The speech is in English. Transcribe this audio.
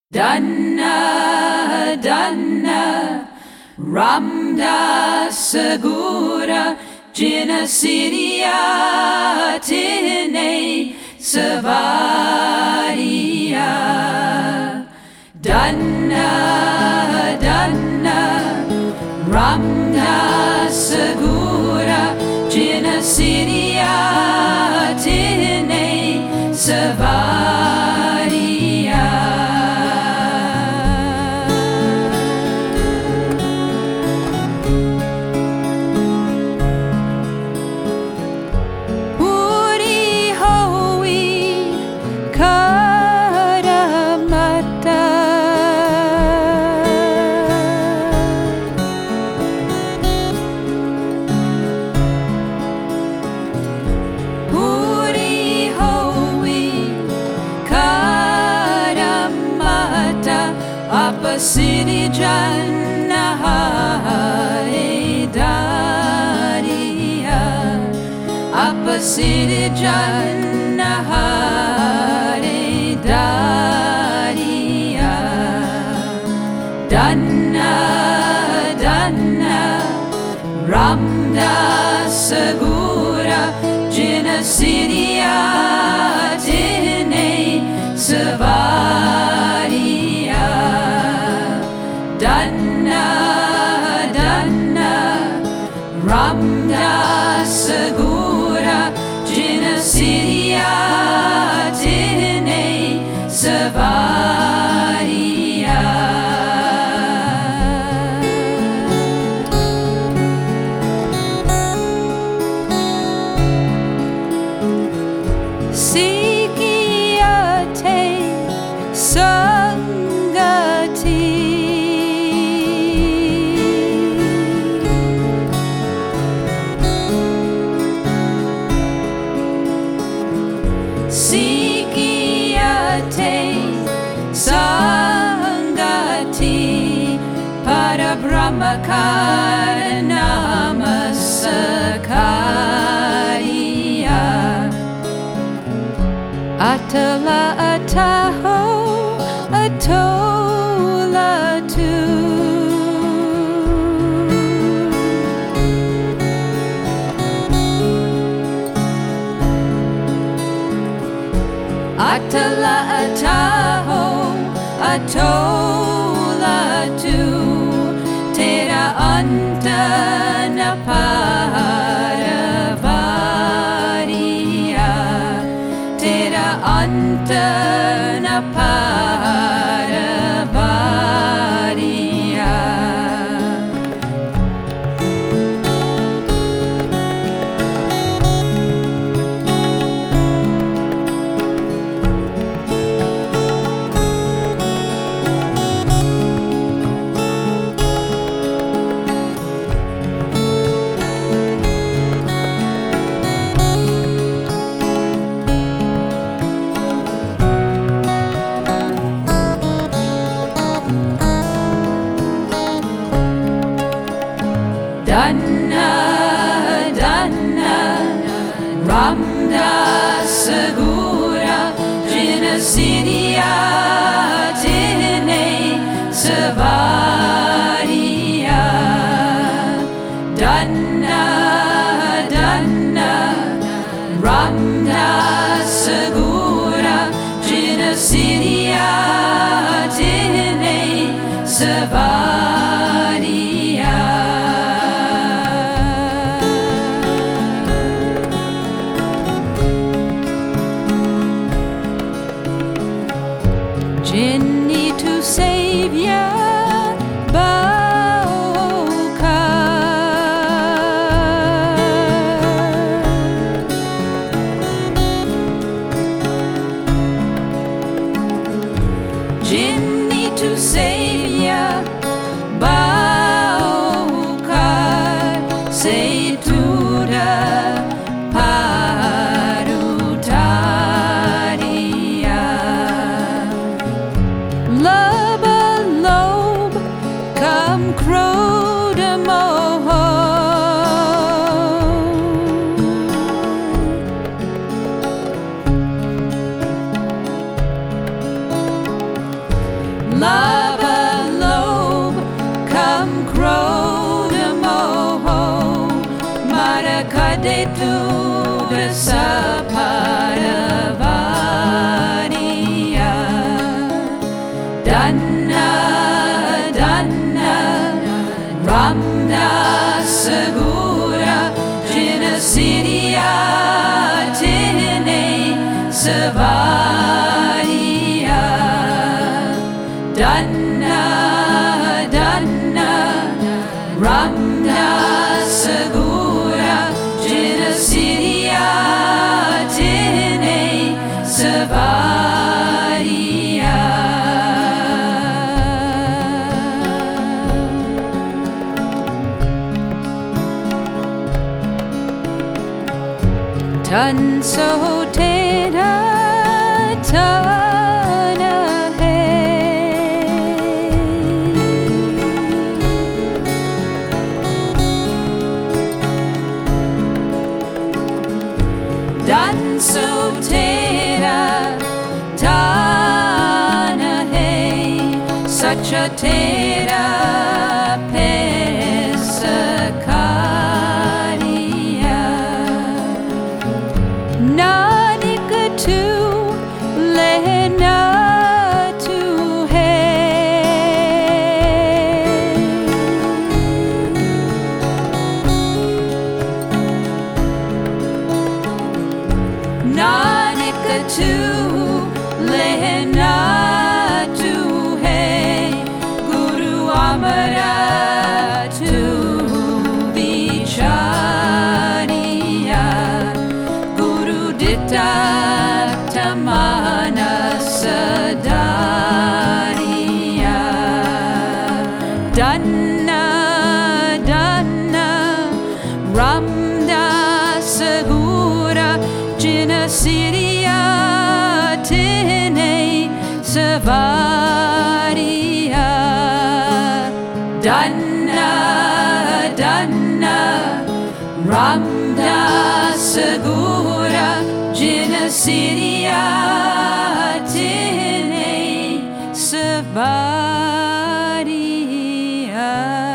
Dana, Dana, Ramda Segura, Jina Siria, Tine, Savaria. Dana, Dana, Ramda Segura, Jina Siria, Tine, Savaria. City Jannah Daria, Upper City Jannah Daria. Dana, Dana, Ramda Segura, Jina Siria, Tine, Savaria. Dana, Dana, Ramda Segura, Jina Siria, Tine, Savaria. Sikiate Sangati, Sikiate Sangati, Parabrahmakarnama Sakariya, Atala Ataho Atola Tu, Atala Ataho Atola Tu, Tera Anta Naparavaria, Tera Anta Naparavaria. Dana, Dana, Ramda Segura, Jina Siria, Tine, Savaria. Dana, Dana, Ramda Segura, Jina Siria, Tine, Savaria. Jinni to Savior Bauka, Jinni to Savior Bauka, say to the Parutaria. Laba lobe, come crow the moho. lava lobe, come crodemoho, marakade tu the saparavania. Danna, danna, ramna segura, ginasidia tine savaria. Danna, danna, ramna segura, ginasidia tine savaria. Tan so tena tana hai, dan so tena tana hai, such a tena pesakaria. Nanik tu lehna tu hai, nanik tu lehna tu hai, Guru Amara tu vichariya, Guru Ditta Tamana Sadariya. Danna, danna, ramda segura, ginasidia tine savaria. Danna, danna, ramda segura, ginasidia tine savaria.